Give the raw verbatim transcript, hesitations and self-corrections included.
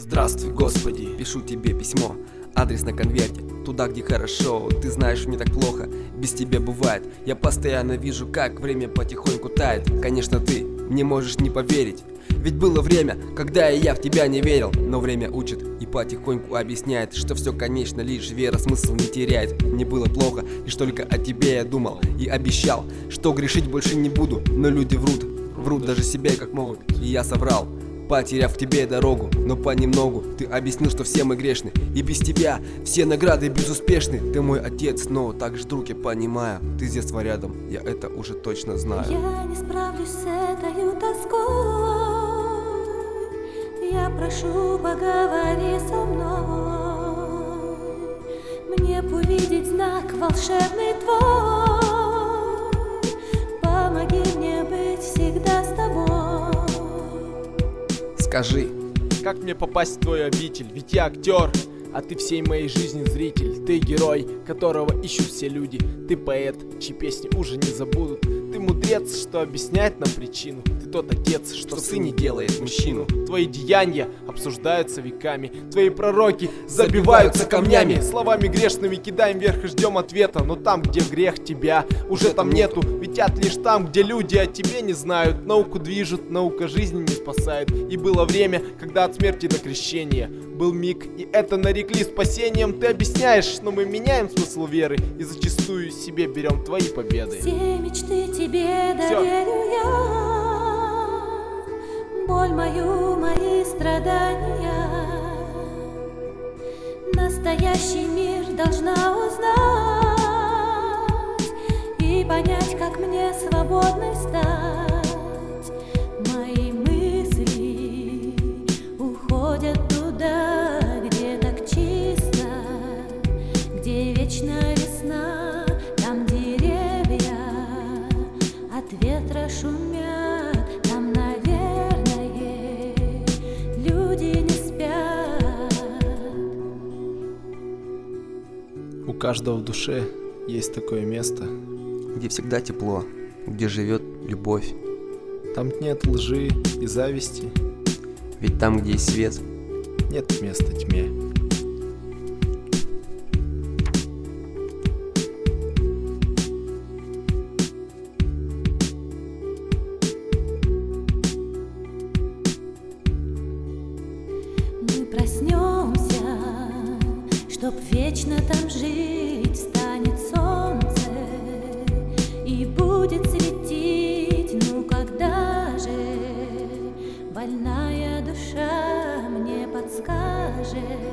Здравствуй, Господи, пишу тебе письмо. Адрес на конверте, туда, где хорошо. Ты знаешь, мне так плохо, без тебя бывает. Я постоянно вижу, как время потихоньку тает. Конечно, ты не можешь не поверить, ведь было время, когда и я в тебя не верил. Но время учит и потихоньку объясняет, что все, конечно, лишь вера смысл не теряет. Мне было плохо, лишь только о тебе я думал и обещал, что грешить больше не буду. Но люди врут, врут даже себе как могут, и я соврал, потеряв в тебе дорогу. Но понемногу ты объяснил, что все мы грешны, и без тебя все награды безуспешны. Ты мой отец, но также друг, я понимаю. Ты с детства рядом, я это уже точно знаю. Я не справлюсь с этой тоской. Я прошу, поговори со мной. Мне б увидеть знак волшебный твой. Помоги мне быть всегда с тобой. Скажи, как мне попасть в твою обитель? Ведь я актер, а ты всей моей жизни зритель. Ты герой, которого ищут все люди. Ты поэт, чьи песни уже не забудут. Ты мудрец, что объясняет нам причину. Ты тот отец, что в сыне делает мужчину. Твои деяния обсуждаются веками. Твои пророки забиваются камнями. Словами грешными кидаем вверх и ждем ответа. Но там, где грех, тебя уже там нету. Витят лишь там, где люди о тебе не знают. Науку движут, наука жизни не спасает. И было время, когда от смерти до крещения был миг, и это нарекли спасением. Ты объясняешь, но мы меняем смысл веры и зачастую себе берем твои победы. Все мечты тебе доверю я, боль мою, мои страдания. Настоящий мир должна узнать и понять, как мне свободной стать. Мои мысли уходят туда, где так чисто, где вечная весна, там деревья от ветра шумят, там, наверное, люди не спят. У каждого в душе есть такое место, где всегда тепло, где живет любовь. там нет лжи и зависти, Ведь там, где есть свет, нет места тьме. Мы проснемся, чтоб вечно там жить. Станет солнце и будет светить. Ну когда же больная душа мне подскажет,